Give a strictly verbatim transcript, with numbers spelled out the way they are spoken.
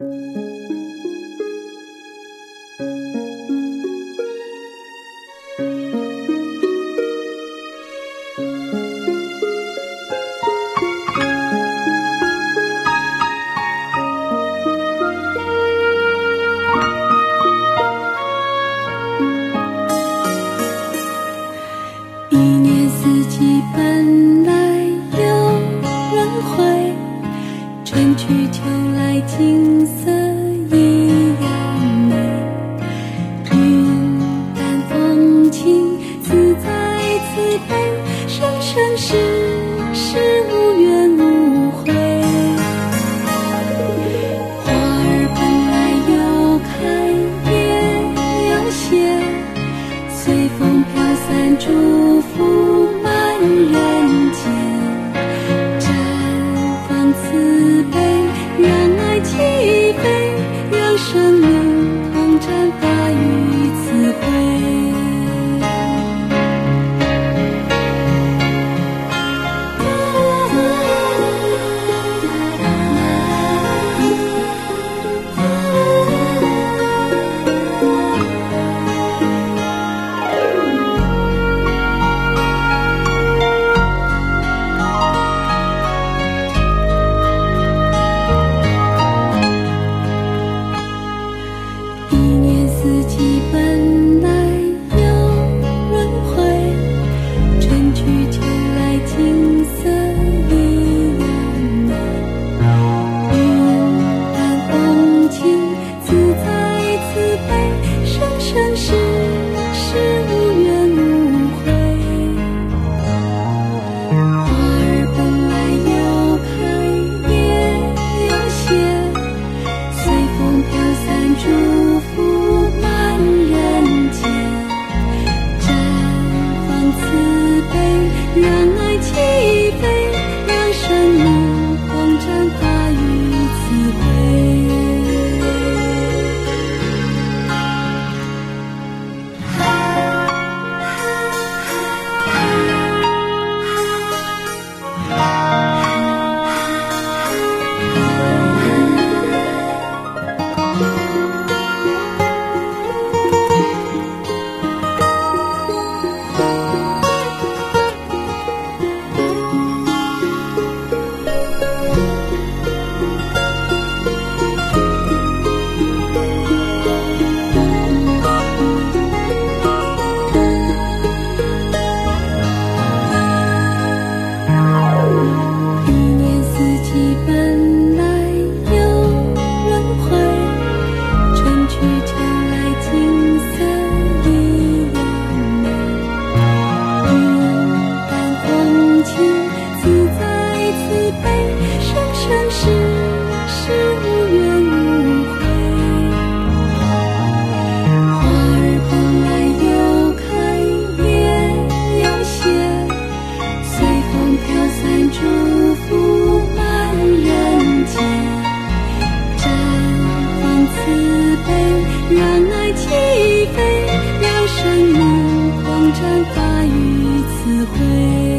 一年四季本来有轮回，春去秋来景色一样美。云淡风轻，自在慈悲，生生世世无怨无悔。花儿本来有开也有谢，随风飘散祝福满人间。绽放慈悲，让爱起飞，让生命共绽发于慈悲。一年四季本来有轮回，春去秋来景色一样美。云淡风轻，自在慈悲，生生世世无怨无悔。花儿本来有开也有谢，随风飘散祝福满人间。绽放慈悲，让爱起飞，让生命共绽发于慈悲。一年四季本来有轮回，春去秋来景色一样美。云淡风轻，自在慈悲，生生世世无怨无悔。花儿本来有开也有谢，随风飘散祝福满人间。绽放慈悲，让爱起飞，让生命共绽发于慈悲。